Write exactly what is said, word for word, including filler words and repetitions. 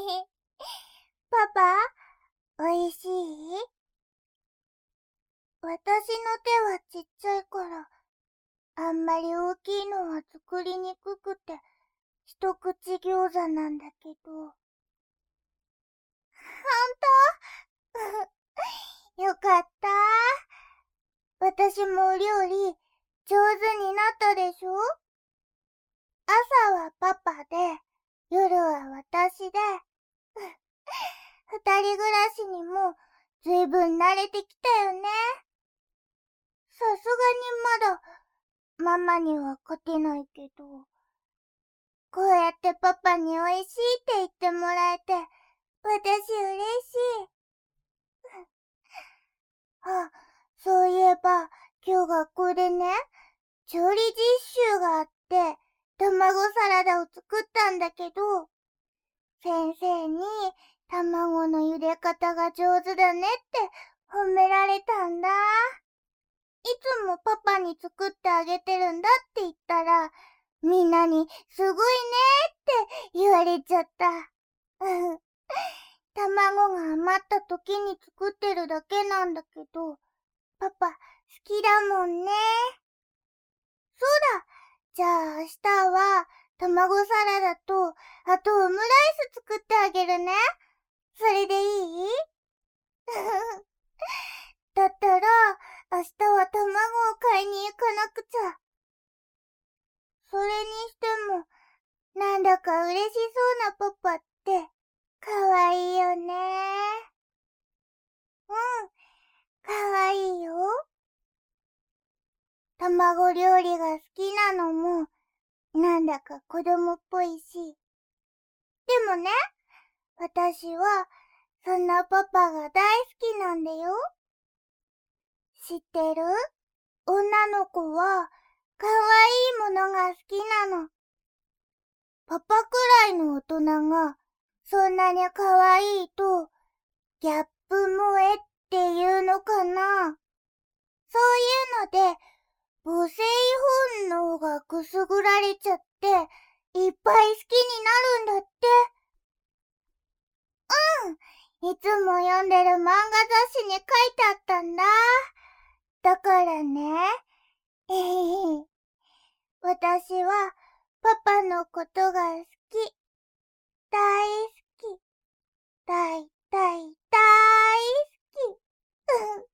パパ、おいしい？私の手はちっちゃいから、あんまり大きいのは作りにくくて、一口餃子なんだけど。ほんと？よかった。私もお料理上手になったでしょ？朝はパパで、夜は私で、二人暮らしにもずいぶん慣れてきたよね。さすがにまだママには勝てないけど、こうやってパパにおいしいって言ってもらえて、私嬉しい。あ、そういえば、今日学校でね、調理実習があって、卵サラダを作ったんだけど、先生に卵の茹で方が上手だねって褒められたんだ。いつもパパに作ってあげてるんだって言ったら、みんなにすごいねって言われちゃった。卵が余った時に作ってるだけなんだけど、パパ好きだもんね。そうだ。じゃあ明日は卵サラダと、あとオムライス作ってあげるね。それでいい？だったら明日は卵を買いに行かなくちゃ。それにしても、なんだか嬉しそうなパパってかわいいよね。うん、かわいいよ。卵料理が好きなのも、なんだか子供っぽいし。でもね、私はそんなパパが大好きなんだよ。知ってる？女の子はかわいいものが好きなの。パパくらいの大人がそんなにかわいいとギャップ萌えっていうのかな。そういうので母性本能がくすぐられちゃっていっぱい好きになるんだって。うん、いつも読んでる漫画雑誌に書いてあったんだ。だからね、えへへ、私はパパのことが好き。大好き。大大大好き。